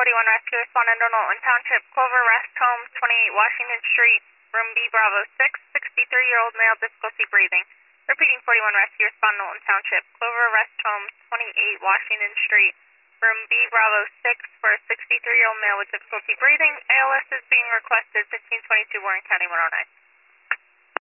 41 Rescue responding to Knowlton Township, Clover Rest Home, 28 Washington Street, room B, Bravo 6, 63-year-old male, difficulty breathing. Repeating, 41 Rescue respond Knowlton Township, Clover Rest Home, 28 Washington Street, room B, Bravo 6, for a 63-year-old male with difficulty breathing. ALS is being requested, 1522 Warren County 109.